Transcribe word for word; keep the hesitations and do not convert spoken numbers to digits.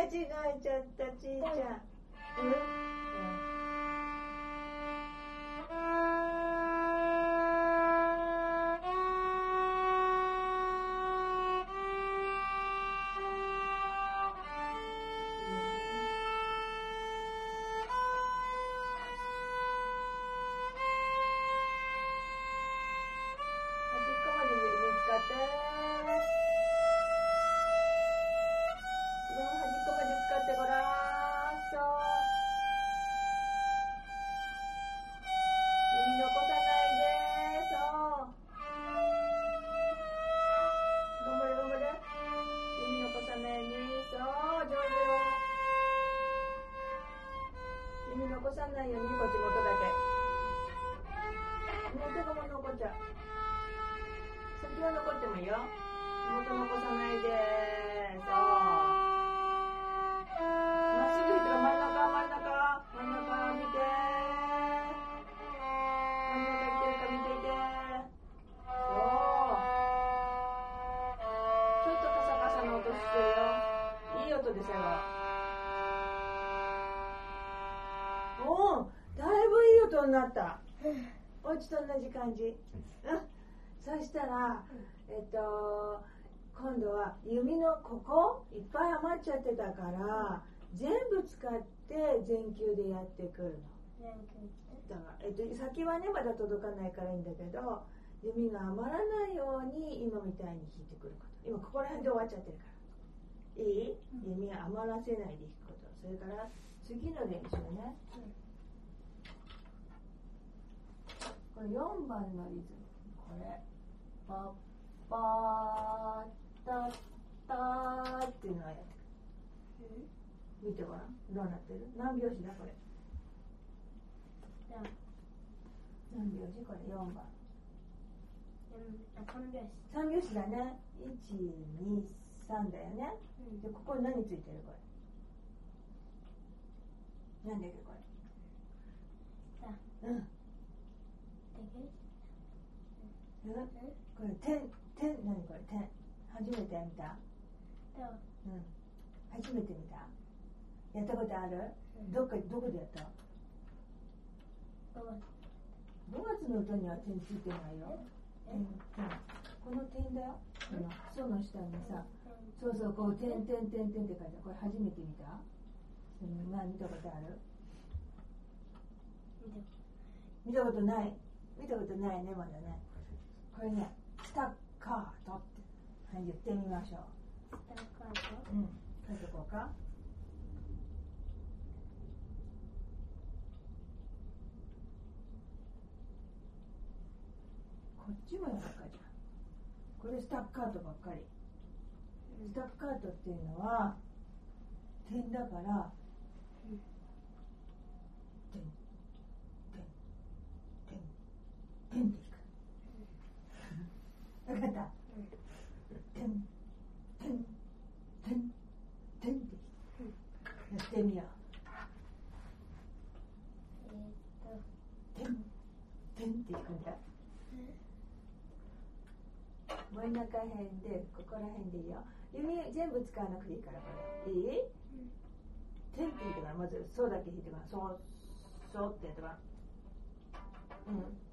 間違えちゃった、ちいちゃん。うん、うん残さないように、こっち元だけ。元がもう残っちゃう。先は残ってもいいよ。元残さないで。そう。まっすぐ行って、真ん中、真ん中、真ん中見て。真ん中行ってるか見ていて。そう。ちょっとカサカサの音してるよ。いい音ですよ。おお、だいぶいい音になった。おうちと同じ感じ。うん。そしたら、えっと、今度は弓のここいっぱい余っちゃってたから、全部使って全球でやってくるの。だから、えっと、先はね、まだ届かないからいいんだけど、弓が余らないように今みたいに引いてくること。今ここら辺で終わっちゃってるから。いい？弓は余らせないで引くこと。それから次の練習ね。これよんばんのリズム。これ。パッパータッターっていうのをやってくる。見てごらん。どうなってる？何拍子だこれ。何拍子これよんばん。さん拍子。さん拍子だね。いち、に、さんだよね。うん、で、ここに何ついてるこれ。なんだっけこれ。うん。うん、これ点点何これ点初めて見た？うん。初めて見た？やったことある？うん、どっかどこでやった？ごがつの歌には点ついてないよ。点点この点だよ。このその下にさ、そうそうこう点点点点って書いてある。これ初めて見た？うん、まあ見たことある？見たことない。見たことないねまだね。これね、スタッカートって、はい、言ってみましょう。スタッカート？うん、書いておこうか。こっちもやるかじゃん。これスタッカートばっかり。スタッカートっていうのは点だから、うん、点点点点っていく。わかった。てんてんてんてんってやってみよう。てんてんっていくんだ。真ん中辺でここら辺でいいよ。弓全部使わなくていいからこれ。いい？てんって言ってからまずそうだけ弾いてからそうそうってやってから。うん。